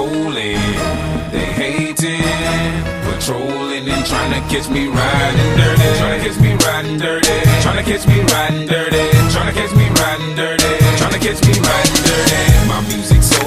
rolling, they hating, patrolling and trying to catch me riding dirty, trying to catch me riding dirty, trying to catch me riding dirty, trying to catch me riding dirty, trying to catch me riding dirty. My music so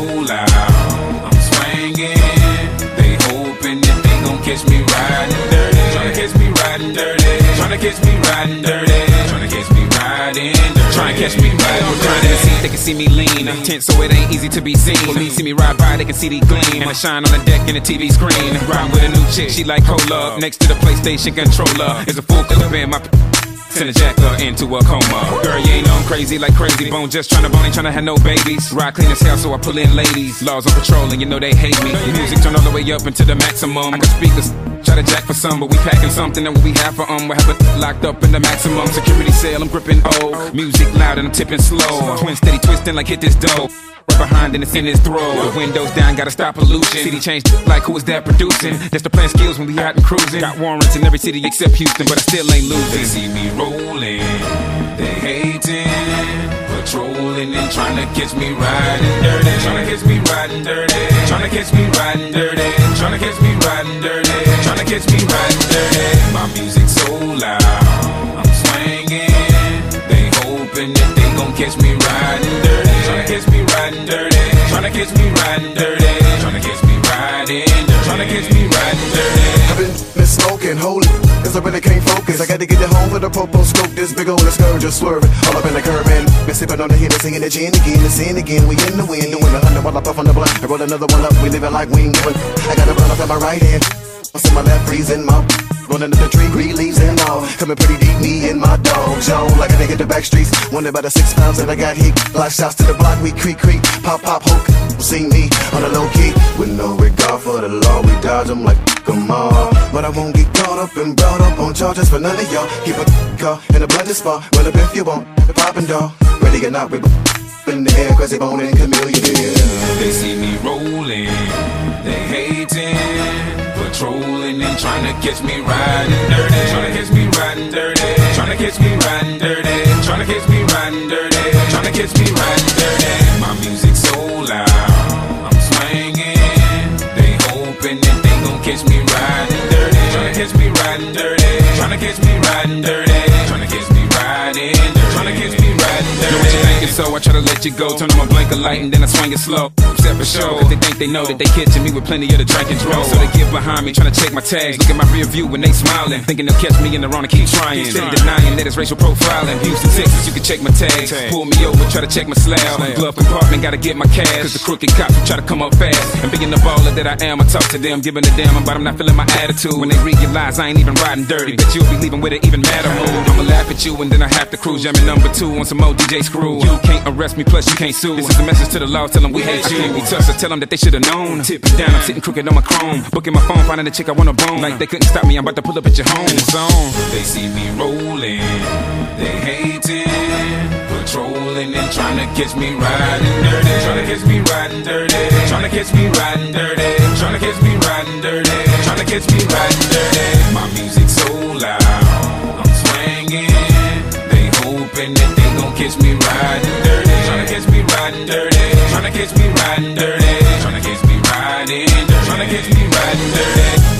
loud, I'm swinging, they hoping that they gon' catch me riding dirty, trying to catch me riding dirty, trying to catch me riding dirty, trying to catch me riding dirty, trying to catch me riding dirty. They can see me lean, tense so it ain't easy to be seen. When they see me ride by, they can see the gleam, and I shine on the deck in the TV screen. Riding with a new chick, she like cola. Next to the PlayStation controller is a full clip in my send a jacker into a coma. Girl, you ain't know I'm crazy like Crazy Bone, just tryna bone, ain't tryna have no babies. Ride clean as hell, so I pull in ladies. Laws on patrol, and you know they hate me. Music turn all the way up into the maximum. I got speakers, try to jack for some, but we packing something that we have for we have it locked up in the maximum security cell. I'm gripping old, music loud and I'm tipping slow. Twin steady twisting like hit this dough. Right behind and it's in his throat. The windows down, gotta stop pollution. City changed like who is that producing? That's the plan skills when we out and cruising. Got warrants in every city except Houston, but I still ain't losing. They see me rolling, they hating, patrolling and trying to catch me riding dirty, trying to catch me riding dirty, trying to catch me riding dirty, trying to catch me riding dirty, trying to catch me riding dirty. My music so loud, I'm swinging, they hoping that they gon' catch me riding dirty, trying to catch me riding dirty, trying to catch me riding dirty, trying to catch me riding dirty, trying to catch me riding dirty. I've been smoking, holy, cause I really can't focus. I gotta get it home with a popo scope. This big old scourge just swerving all up in the curb and been sipping on the hit and singing the gin again, the sin again. We in the wind, doing 100 while I puff on the blunt. I roll another one up, we living like we ain't giving. I got a blunt up in my right hand, what's in my left, freezing my running to the tree, green leaves and all. Coming pretty deep, me and my dog zone. Like a nigga the back streets, wondered about the 6 pounds that I got heat. Life shots to the block, we creak, pop, hook. See me on the low key, with no regard for the law. We dodge them like come on, but I won't get caught up and brought up on charges for none of y'all. Keep a car in a blended spot, well up if you want the poppin' dog. Ready or not, we in the air, crazy bone and chameleon. They see me rolling, they hating, patrolling and trying to catch me riding dirty, trying to catch me riding dirty, trying to catch me riding dirty, trying to catch me riding dirty, trying to catch me riding dirty. My music so loud, I'm swinging, they hoping that they gon' catch me riding dirty, trying to catch me riding dirty, trying to catch me riding dirty, trying to catch me riding dirty, trying to catch me riding dirty. Know what you thinking, so I try to let you go. Turn on my blinker light and then I swing it slow. Except for show, cause they think they know that they catching me with plenty of the drink and draw. So they get behind me, trying to check my tags. Look at my rear view when they smiling, thinking they'll catch me in the wrong and keep trying. Steady denying that it's racial profiling. Houston, Texas, you can check my tags. Pull me over, try to check my slab. Glove compartment, gotta get my cash. Cause the crooked cops will try to come up fast. And being the baller that I am, I talk to them, giving a damn about I'm not feeling my attitude. When they realize I ain't even riding dirty, bet you'll be leaving with an even madder mood. I'ma laugh at you and then I have to cruise. Jamming number 2 on some more DJ Screw. You can't arrest me, plus you can't sue. This is a message to the law, tell them we hate you. I can't be touched, so tell them that they should've known. Tip it down, I'm sitting crooked on my chrome. Booking my phone, finding a chick I wanna bone. Like they couldn't stop me, I'm about to pull up at your home. In the zone. They see me rolling, they hating, patrolling and trying to catch me riding dirty, trying to catch me riding dirty, trying to catch me riding dirty, trying to catch me riding dirty, trying to catch me riding dirty. My music so loud, I'm swinging, they hoping that they gon' catch me riding dirty, trying to catch me riding dirty, trying to catch me riding dirty, trying to catch me riding dirty, trying to catch me riding dirty.